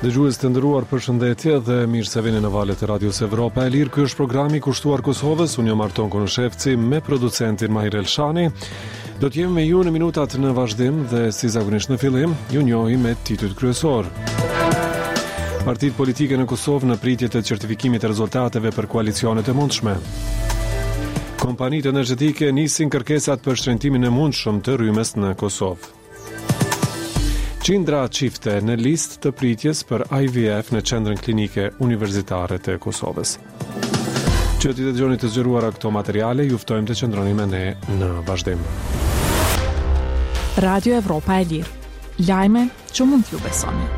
Dëgjues të nderuar, përshëndetje dhe mirë se vini në valët e Radios Evropa e Lirë. Ky është programi kushtuar Kosovës. Unë jam Arton Konoshevci me producentin Mahir Elshani. Do të jemi me ju në minutat në vazhdim dhe si zakonisht në fillim, ju njohim me titujt kryesor. Partitë politike në Kosovë në pritje të certifikimit të rezultateve për koalicionet e mundshme. Kompanitë energjetike nisin kërkesat për shtrëngimin e mundshëm të rrymes në Kosovë. Qindra çifte në listë të pritjes për IVF në qendrën klinike universitare të Kosovës. Që të dëgjoni të zgjeruara këto materiale, ju ftojmë të qëndroni me ne në vazhdim. Radio Evropa e Lirë. Lajme që mund t'ju besoni.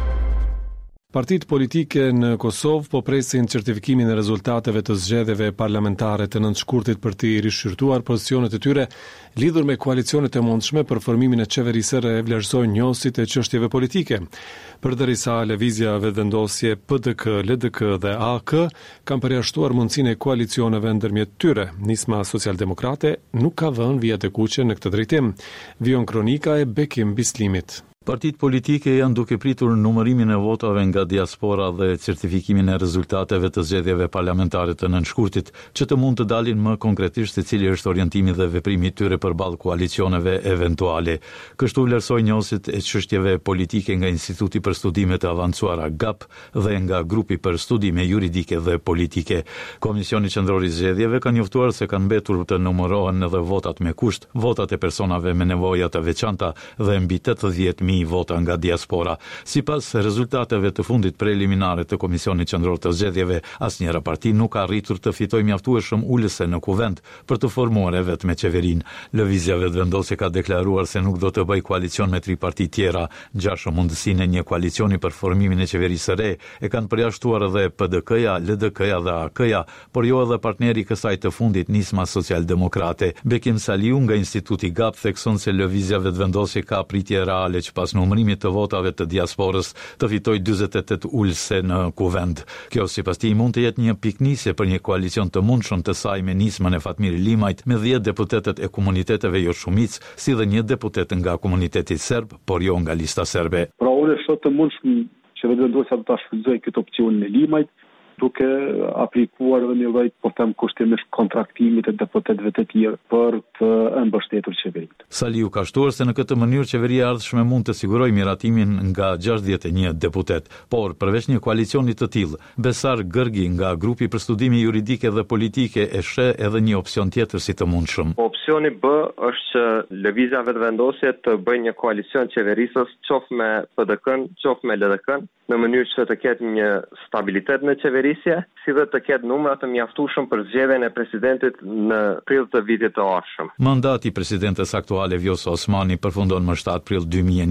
Partitë politike në Kosovë po presin certifikimin e rezultateve të zgjedhjeve parlamentare të nëntshkurtit për të rishqyrtuar pozicionet e tyre lidhur me koalicionet e mundshme për formimin e qeverisë së re, vlerësojnë njohësit e çështjeve politike. Përdërisa lëvizja vetëvendosje PDK, LDK dhe AK kanë përjashtuar mundësinë e koalicioneve ndërmjet tyre. Nisma Socialdemokrate nuk ka vënë vijat e kuqe në këtë drejtim. Vion kronika e Bekim Bislimit. Partitë politike janë duke pritur numërimin e votave nga diaspora dhe certifikimin e rezultateve të zgjedhjeve parlamentare të nënshkurtit, që të mund të dalin më konkretisht se cili është orientimi dhe veprimi i tyre përballë koalicioneve eventuale. Kështu vlerësojnë njohësit e çështjeve politike nga Instituti për Studime të Avancuara GAP dhe nga Grupi për Studime Juridike dhe Politike. Komisioni Qendror i Zgjedhjeve ka njoftuar se kanë mbetur të numërohen edhe votat me kusht, votat e personave me nevoja të veçanta dhe mbi 80.000 vota nga diaspora. Sipas rezultateve të fundit preliminare të Komisionit Qendror të Zgjedhjeve, asnjëra parti nuk ka arritur të fitojë mjaftueshëm ulëse në kuvent për të formuar vetëm qeverinë. Lëvizja vetëvendosje ka deklaruar se nuk do të bëjë koalicion me 3 parti tjera. Ngjashëm mundësinë e një koalicioni për formimin e qeverisë së re e kanë përjashtuar edhe PDK-ja, LDK-ja dhe AK-ja, por jo edhe partneri i kësaj të fundit, Nisma Socialdemokrate. Bekim Saliu nga Instituti GAP thekson se lëvizja vetëvendosje ka pritje reale që pas numërimit të votave të diasporës të fitoj 48 ulëse në kuvend. Kjo sipas tij mund të jetë një piknisje për një koalicion të mundshëm të saj me nismën e Fatmir Limajt me 10 deputetët e komuniteteve jo shumicë, si dhe një deputet nga komuniteti serb, por jo nga lista serbe. Pra unë shoh të mundshëm që vetëvendosja do ta shfrytëzojë këtë opsionin e Limajt, duke aplikuar dhe një lloj kushtimesh kontraktimit të deputetëve të tjerë për të mbështetur qeverinë. Saliu ka shtuar se në këtë mënyrë qeveria e ardhshme mund të sigurojë miratimin nga 61 deputet, por përveç një koalicioni të tillë, Besar Gërgi nga Grupi për Studime Juridike dhe Politike e sheh edhe një opsion tjetër si të mundshëm. Opsioni B është që lëvizja vetëvendosje të bëjë një koalicion qeverisës, qoftë me PDK-n, qoftë me LDK-n, në mënyrë që të ketë një stabilitet në qeverisje, si dhe të ketë numra të mjaftueshëm për zgjedhjen e presidentit në prill të vitit të ardhshëm. Mandati i presidentes aktuale Vjosa Osmani përfundon më 7 prill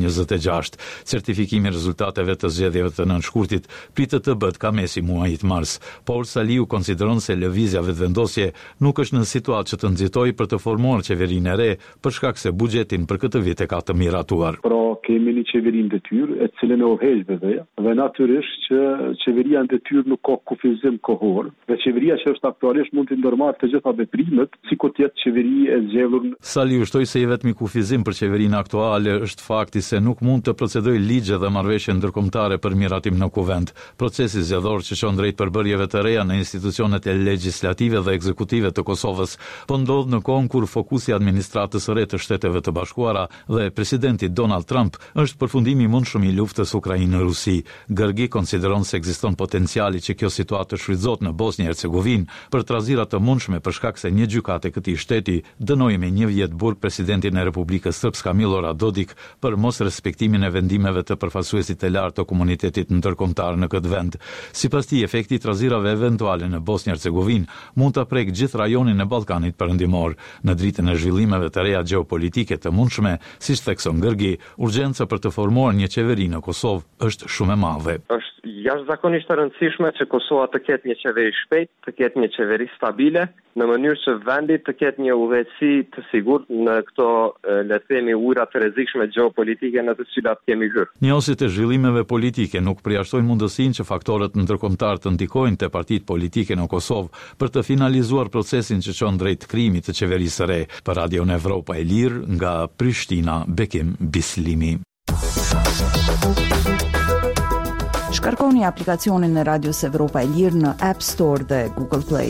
2026. Certifikimi i rezultateve të zgjedhjeve të nënshkurtit pritet të bëhet ka mesi muajit mars, por Saliu konsideron se lëvizja vetëvendosje nuk është në situatë që të nxitojë për të formuar qeverinë e re, për shkak se buxhetin për këtë vit e ka të miratuar. Kemi një qeverinë detyrë e cilën e urrejtë dhe natyrisht që qeveria në detyrë nuk ka kufizim kohor, dhe qeveria që është aktualisht mund të ndërmarrë të gjitha veprimet, sikur të jetë qeveri e zgjedhur. Saliu shtoi se i vetmi kufizim për qeverinë aktuale është fakti se nuk mund të procedojë ligje dhe marrëveshje ndërkombëtare për miratim në kuvent. Procesi zgjedhor që çon drejt përbërjeve të reja në institucionet e legjislative dhe ekzekutive të Kosovës po ndodh në kohën kur fokusi i administratës së re të Shteteve të Bashkuara dhe presidenti Donald Trump është përfundimi i mundshëm i luftës Ukrainë-Rusi. Gërgi konsideron se ekziston potenciali që kjo situatë të shfrytëzohet në Bosnjë-Hercegovinë për trazira të mundshme për shkak se një gjykatë e këtij shteti dënoi me 1 vjet burg presidentin e Republikës Srpska Milorad Dodik për mos respektimin e vendimeve të përfaqësuesit të lartë të komunitetit ndërkombëtar në këtë vend. Sipas tij, efekti i trazirave eventuale në Bosnjë-Hercegovinë mund ta prek gjithë rajonin e Ballkanit Perëndimor. Në dritën e zhvillimeve të reja gjeopolitike të mundshme, siç thekson Gërgi, urgjenca për të formuar një qeveri në Kosovë është shumë e madhe. Është jashtëzakonisht e rëndësishme që Kosova të ketë një qeveri shpejt, të ketë një qeveri stabile, në mënyrë që vendi të ketë një udhëheqësi të sigurt në këto, le të themi, ujëra të rrezikshme gjeopolitike në të cilat kemi hyrë. Njohësit e zhvillimeve politike nuk përjashtojnë mundësinë që faktorët ndërkombëtar të ndikojnë te partitë politike në Kosovë për të finalizuar procesin që çon drejt krijimit të qeverisë së re. Për Radion Evropa e Lirë nga Prishtina, Bekim Bislimi. Kërkoni aplikacionin e Radios Evropa e Lirë në App Store dhe Google Play.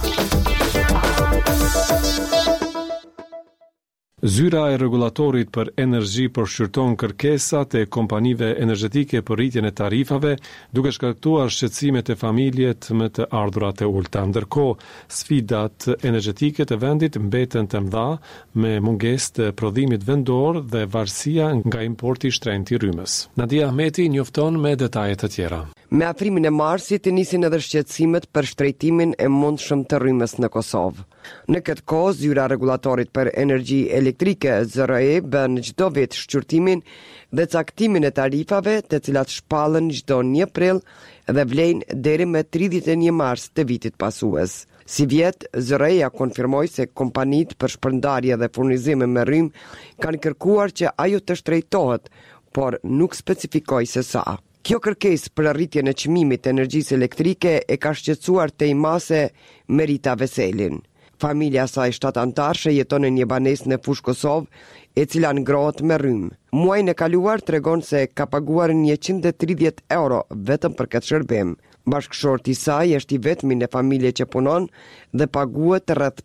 Zyra e rregullatorit për energji përshkyrton kërkesat e kompanive energjetike për rritjen e tarifave, duke shkaktuar shqetësimet e familjet më të ardhurat e ulta. Ndërkohë, sfidat energjetike të vendit mbeten të mëdha me mungesë të prodhimit vendor dhe varësia nga importi i shtrenjtë i rrymës. Nadia Ahmeti njofton me detaje të tjera. Me afrimin e marsit nisin edhe shqetësimet për shtrejtimin e mundshëm të rrymës në Kosovë. Në këtë kohë, Zyra Rregullatorit për Energji Elektrike ZRE bën çdo vit shqyrtimin dhe caktimin e tarifave, të cilat shpallen çdo 1 prill dhe vlejnë deri me 31 mars të vitit pasues. Si vjet, ZRE-ja konfirmoi se kompanitë për shpërndarje dhe furnizime me rrymë kanë kërkuar që ajo të shtrejtohet, por nuk specifikoi se sa. Kjo kërkesë për arritjen e çmimit të energjisë elektrike e ka shqetësuar Tejmase Merita Veselin. Familja saj 7 antarëshe jeton në një banesë në fushë Kosovë, e cila ngrohet me rrymë. Muajin e kaluar tregon se ka paguar 130 euro vetëm për këtë shërbim. Bashkëshorti i saj është i vetmi në familje që punon dhe paguhet rreth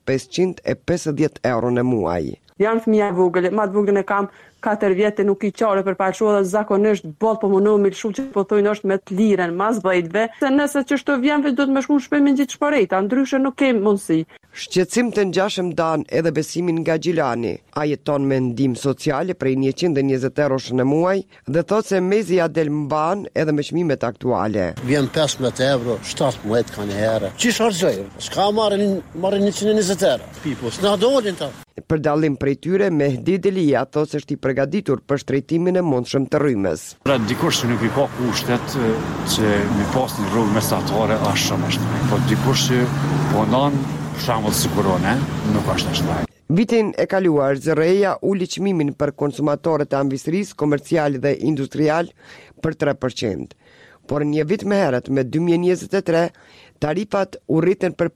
550 euro në muaj. Jam fëmija vogël, ma të voglën e kam 4 vjetë nuk i qare për palshu dhe zakonisht boll po mundu me lëshu që po thujnë është me të liren, mas bëjtve, se nëse që shto vjenve do të me shku në shpemin gjithë shporejta, ndryshe nuk kemë mundësi. Shqetësim të ngjashëm dan edhe besimin nga Gjilani. A jeton me ndihmë sociale prej 120 eurosh në muaj dhe thot se mezi ja del mban edhe me çmimet aktuale. Vjen 15 euro, 17 kanë herë. Çish harxoj? S'ka marrin 120 euro. Pipos, na dolin ta. Për dallim prej tyre, Mehdi Delia thot se është i përgatitur për shtrejtimin e mundshëm të rrymës. Pra dikush që nuk i ka kushtet që me pas një rrugë mesatare është shumë e shtrenjtë. Po dikush që punon, për shembull sigurone, nuk është e shtrenjtë. Vitin e kaluar, ZRE-ja uli çmimin për konsumatorët e ambistrisë komercial dhe industrial për 3%. Por një vit më herët, me 2023, tarifat u rritën për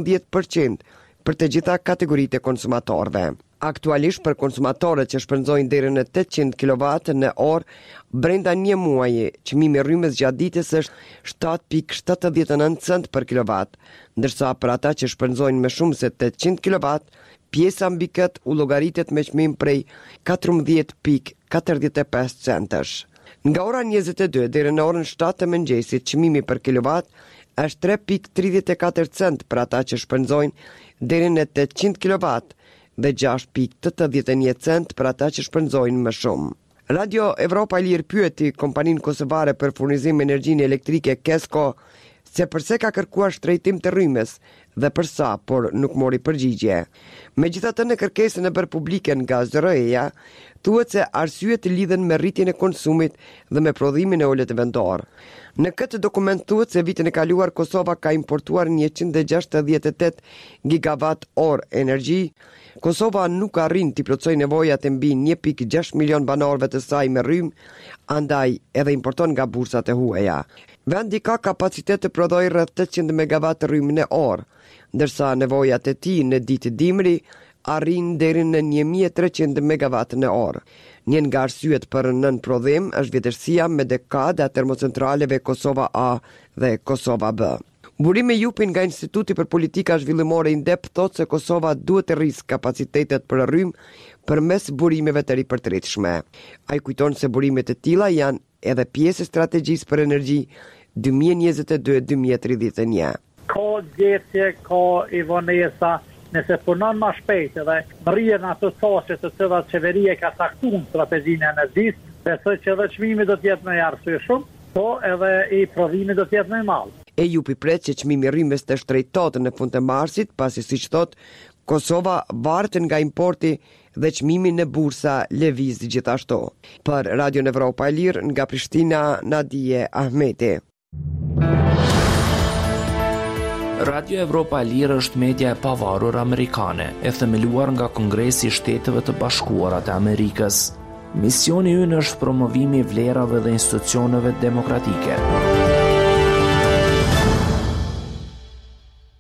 15% për të gjitha kategoritë e konsumatorëve. Aktualisht për konsumatorët që shpenzojnë deri në 800 kW në orë, brenda një muaji, çmimi i rrymës gjatë ditës është 7.79 cent për kilowatt, ndërsa për ata që shpenzojnë më shumë se 800 kW, pjesa mbi këtë u llogaritet me çmim prej 14.45 centësh. Nga ora 22 deri në orën 7 të mëngjesit, çmimi për kilowatt është 3.34 cent për ata që shpenzojnë deri në 800 kW dhe 6.81 cent për ata që shpenzojnë më shumë. Radio Evropa e Lirë pyeti kompaninë kosovare për furnizim energjinë elektrike KESCO se përse ka kërkuar shtrejtim të rrymës dhe për sa, por nuk mori përgjigje. Megjithatë, në kërkesën e bërë publike nga ZRE-ja, thuhet se arsyet lidhen me rritjen e konsumit dhe me prodhimin e ulët vendor. Në këtë dokument thuhet se vitin e kaluar Kosova ka importuar 168 gigawatt orë energji. Kosova nuk arrin t'i plotësoj nevojat e mbi 1.6 milion banorëve të saj me rrymë, andaj edhe importon nga bursat e huaja. Vendi ka kapacitet të prodhojë rreth 800 megawatt rrymë në orë, ndërsa nevojat e tij në ditë dimri arrin deri në 1300 megawatt në orë. Një nga arsyet për nën prodhim është vjetërsia me dekada e termocentraleve Kosova A dhe Kosova B. Burimi Jupin nga Instituti për Politika Zhvillimore INDEP thot se Kosova duhet të rrisë kapacitetet për rrymë përmes burimeve të ripërtritshme. Ai kujton se burimet e tilla janë edhe pjesë e strategjisë për energji 2022-2031. Ka gjetje, ka i vonesa, nëse punon ma shpejt dhe rrien ato thoshe të cilat qeveria ka caktuar strategjinë e energjisë, besoj që edhe çmimi do të jetë më i arsyeshëm, po edhe i prodhimit do të jetë më i madh. EUP pret që çmimi i rrymës të shtrejtohet në fund të marsit, pasi siç thot, Kosova varet nga importi dhe çmimi në bursa lëviz gjithashtu. Për Radio Evropa e Lirë nga Prishtina, Nadia Ahmeti. Radio Evropa e Lirë është media e pavarur amerikane, e themeluar nga Kongresi i Shteteve të Bashkuara të Amerikës. Misioni ynë është promovimi i vlerave dhe institucioneve demokratike.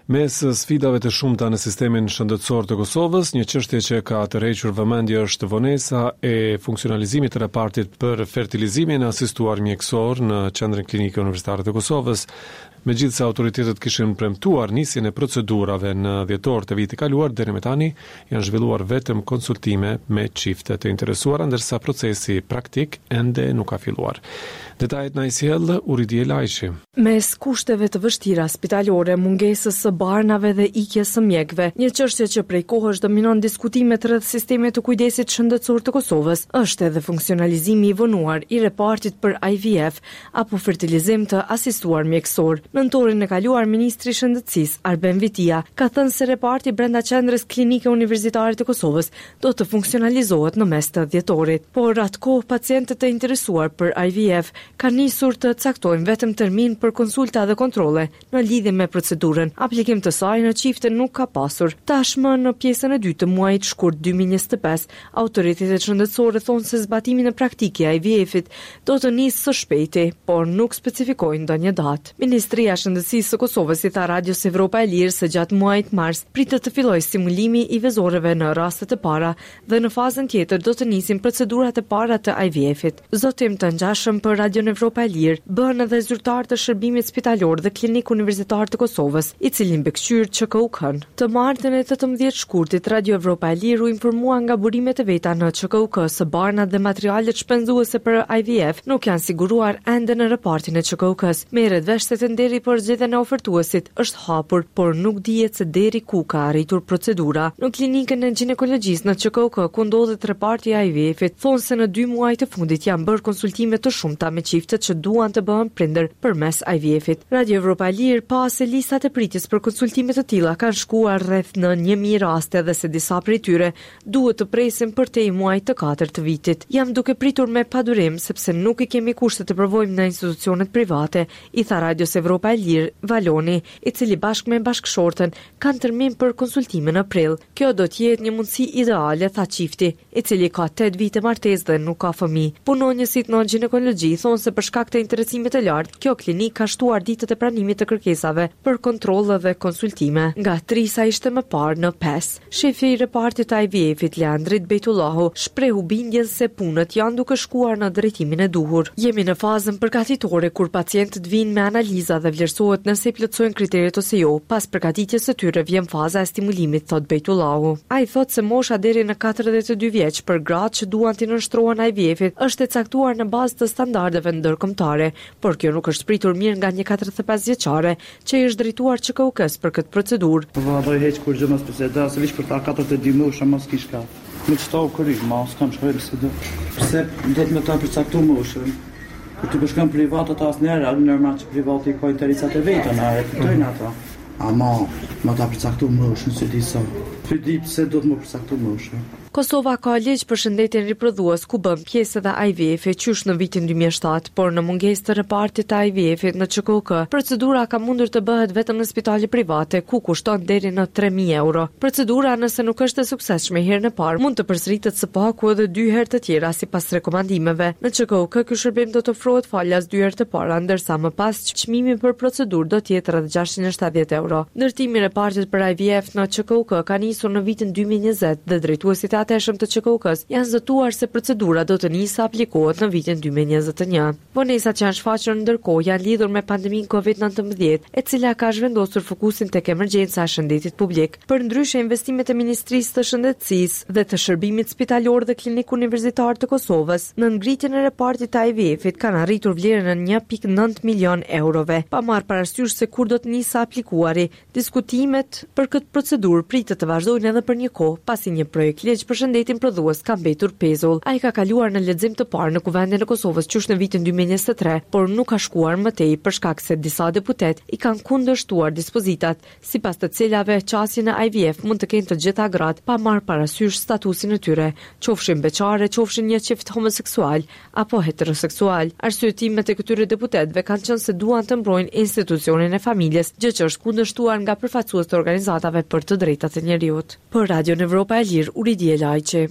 Mes sfidave të shumta në sistemin shëndetësor të Kosovës, një çështje që ka tërhequr vëmendje është vonesa e funksionalizimit të repartit për fertilizimin asistuar mjekësor në Qendrën Klinike Universitare të Kosovës. Megjithëse autoritetet kishin premtuar nisjen e procedurave në dhjetor të vitit kaluar, deri më tani janë zhvilluar vetëm konsultime me çifte të interesuara, ndërsa procesi praktik ende nuk ka filluar. Detajet na i sjell Uridie Lajshi. Mes kushteve të vështira spitalore, mungesës së barnave dhe ikjes së mjekëve, një çështje që prej kohësh dominon diskutimet rreth sistemit të kujdesit shëndetësor të Kosovës, është edhe funksionalizimi i vonuar i repartit për IVF apo fertilizim të asistuar mjekësor. Nëntorin e kaluar, Ministri i Shëndetësisë Arben Vitia ka thënë se reparti brenda Qendrës Klinike Universitare të Kosovës do të funksionalizohet në mes të dhjetorit. Por atkoh pacientët e interesuar për IVF kanë nisur të caktojnë vetëm termin për konsulta dhe kontrolle në lidhje me procedurën. Aplikim të saj në çifte nuk ka pasur. Tashmë në pjesën e dytë të muajit shkurt 2025, autoritetet shëndetësore thonë se zbatimi në praktikë i IVF-it do të nisë së shpejti, por nuk specifikojnë ndonjë datë. Ministria e Shëndetësisë së Kosovës i tha Radios Evropa e Lirë se gjatë muajit mars pritet të fillojë simulimi i vezoreve në rastet e para dhe në fazën tjetër do të nisin procedurat e para të IVF-it. Zotim të ngjashëm për Radion Evropa e Lirë bën edhe zyrtar të shërbimit spitalor dhe klinik universitar të Kosovës, i cili mbikëqyr ÇKUK-n. Të martën e 18 shkurtit, Radio Evropa e Lirë u informua nga burimet e veta në ÇKUK se barnat dhe materialet shpenzuese për IVF nuk janë siguruar ende në repartin e ÇKUK-s. Merret vesh se tenderi për zgjedhjen e ofertuesit është hapur, por nuk dihet se deri ku ka arritur procedura. Në klinikën e ginekologjisë në ÇKUK, ku ndodhet reparti i IVF-it, thonë se në 2 muaj të fundit janë bërë konsultime të shumta me çiftet që duan të bëhen prindër përmes IVF-it. Radio Evropa e Lirë pa se listat e pritjes për konsultime të tilla kanë shkuar rreth në 1000 raste dhe se disa prej tyre duhet të presin përtej muajit të 4 të vitit. Jam duke pritur me padurim sepse nuk i kemi kushte të provojmë në institucionet private, i tha Radios Evropa e Lirë Valoni, i cili bashkë me bashkëshortën kanë termin për konsultime në prill. Kjo do të jetë një mundësi ideale, tha çifti, i cili ka 8 vite martesë dhe nuk ka fëmijë. Punonjësit në ginekologji thonë se për shkak të interesimit të lartë, kjo klinik ka shtuar ditët e pranimit të kërkesave për kontrolle dhe konsultime. Nga 3 sa ishte më parë në 5. Shefi i repartit të IVF-it Leandrit Bejtullahu shprehu bindjen se punët janë duke shkuar në drejtimin e duhur. Jemi në fazën përgatitore kur pacientët vinë me analiza dhe vlerësohet nëse i plotësojnë kriteret ose jo. Pas përgatitjes së tyre vjen faza e stimulimit, thot Bejtullahu. Ai thot se mosha deri në 42 vjeç për gratë që duan të nënshtrohen IVF-it është e caktuar në bazë të standardeve ndërkombëtare, por kjo nuk është pritur mirë nga një 45 vjeçare që i është drejtuar ÇKUK-s për këtë procedurë. Do heq kur gjë mos procedura, se vish për ta 42 mosha mos kish ka. Me çto kurrë mos kam shkruar se do. Pse do të më ta përcaktojmë moshën? Kur ti shkon privat ata asnjëherë, normal që privati ka interesat e veta, na e kuptojnë ata. Ama më ta përcaktojmë moshën se di sa. Ti pse do të më përcaktojmë moshën? Kosova ka ligj për shëndetin riprodhues ku bën pjesë edhe IVF qysh në vitin 2007, por në mungesë të repartit të IVF-it në ÇKUK, procedura ka mundur të bëhet vetëm në spitale private ku kushton deri në 3000 euro. Procedura, nëse nuk është e suksesshme herën e parë, mund të përsëritet së paku edhe 2 herë të tjera sipas rekomandimeve. Në ÇKUK ky shërbim do të ofrohet falas 2 herë të para, ndërsa më pas çmimi për procedurë do të jetë rreth 670 euro. Ndërtimi i repartit për IVF në ÇKUK ka nisur në vitin 2020 dhe drejtuesit e atëshëm të ÇKUK-s janë zëtuar se procedura do të nisë aplikohet në vitin 2021. Vonesat që janë shfaqur ndërkohë janë lidhur me pandeminë COVID-19, e cila ka zhvendosur fokusin tek emergjenca e shëndetit publik. Përndryshe, investimet e Ministrisë të Shëndetësisë dhe të Shërbimit Spitalor dhe Klinik Universitar të Kosovës në ngritjen e repartit të IVF-it kanë arritur vlerën në 1.9 milion eurove. Pa marrë parasysh se kur do të nisë aplikuari, diskutimet për këtë procedurë pritet të vazhdojnë edhe për një kohë, pasi një projekt ligj për shëndetin prodhues ka mbetur pezull. Ai ka kaluar në lexim të parë në Kuvendin e Kosovës qysh në vitin 2023, por nuk ka shkuar më tej për shkak se disa deputet i kanë kundërshtuar dispozitat, sipas të cilave qasjen e IVF mund të kenë të gjitha gratë pa marrë parasysh statusin e tyre, qofshin beqare, qofshin një çift homoseksual apo heteroseksual. Arsyetimet e këtyre deputetëve kanë qenë se duan të mbrojnë institucionin e familjes, gjë që është kundërshtuar nga përfaqësues të organizatave për të drejtat e njerëzit. Për Radio Evropa e Lirë, Uridie Lajçi.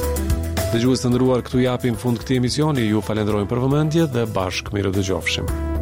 Dëgjues të nderuar, këtu japim fund këtij emisioni. Ju falenderojmë për vëmendje dhe bashkë mirë dëgjofshim.